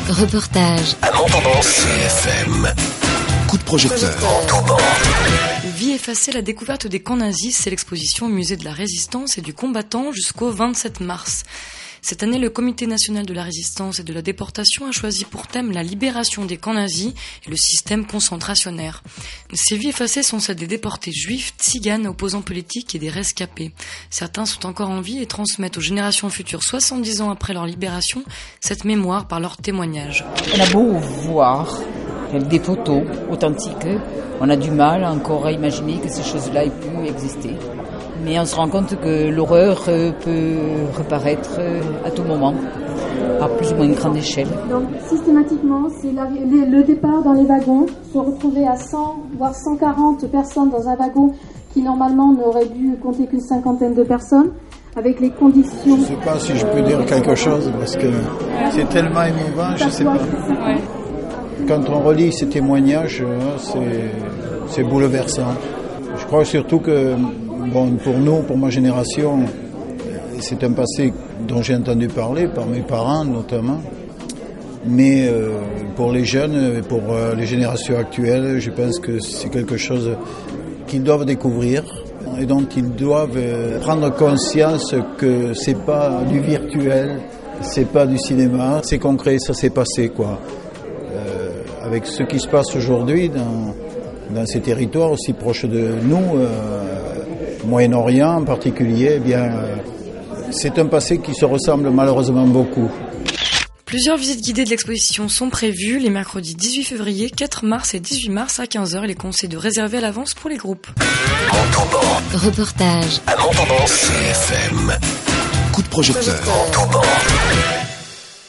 Reportage. À Montauban, CFM. Coup de projecteur. Montauban. Vie effacée, la découverte des camps nazis, c'est l'exposition au musée de la Résistance et du combattant jusqu'au 27 mars. Cette année, le Comité national de la résistance et de la déportation a choisi pour thème la libération des camps nazis et le système concentrationnaire. Ces vies effacées sont celles des déportés juifs, tziganes, opposants politiques et des rescapés. Certains sont encore en vie et transmettent aux générations futures, 70 ans après leur libération, cette mémoire par leurs témoignages. On a beau voir des photos authentiques, on a du mal encore à imaginer que ces choses-là aient pu exister. Mais on se rend compte que l'horreur peut reparaître à tout moment, à plus ou moins grande échelle. Donc systématiquement, c'est le départ dans les wagons, se retrouver à 100 voire 140 personnes dans un wagon qui normalement n'aurait dû compter qu'une cinquantaine de personnes, avec les conditions... Je ne sais pas si je peux dire quelque chose, parce que c'est tellement émouvant, je ne sais pas. Quand on relit ces témoignages, c'est bouleversant. Je crois surtout que, pour nous, pour ma génération, c'est un passé dont j'ai entendu parler, par mes parents notamment. Mais pour les jeunes, pour les générations actuelles, je pense que c'est quelque chose qu'ils doivent découvrir et dont ils doivent prendre conscience que c'est pas du virtuel, c'est pas du cinéma, c'est concret, ça s'est passé, quoi. Avec ce qui se passe aujourd'hui dans ces territoires aussi proches de nous, Moyen-Orient en particulier, eh bien, c'est un passé qui se ressemble malheureusement beaucoup. Plusieurs visites guidées de l'exposition sont prévues les mercredis 18 février, 4 mars et 18 mars à 15h. Il est conseillé de réserver à l'avance pour les groupes. Montauban. Reportage. À Montauban, CFM. Coup de projecteur. Montauban.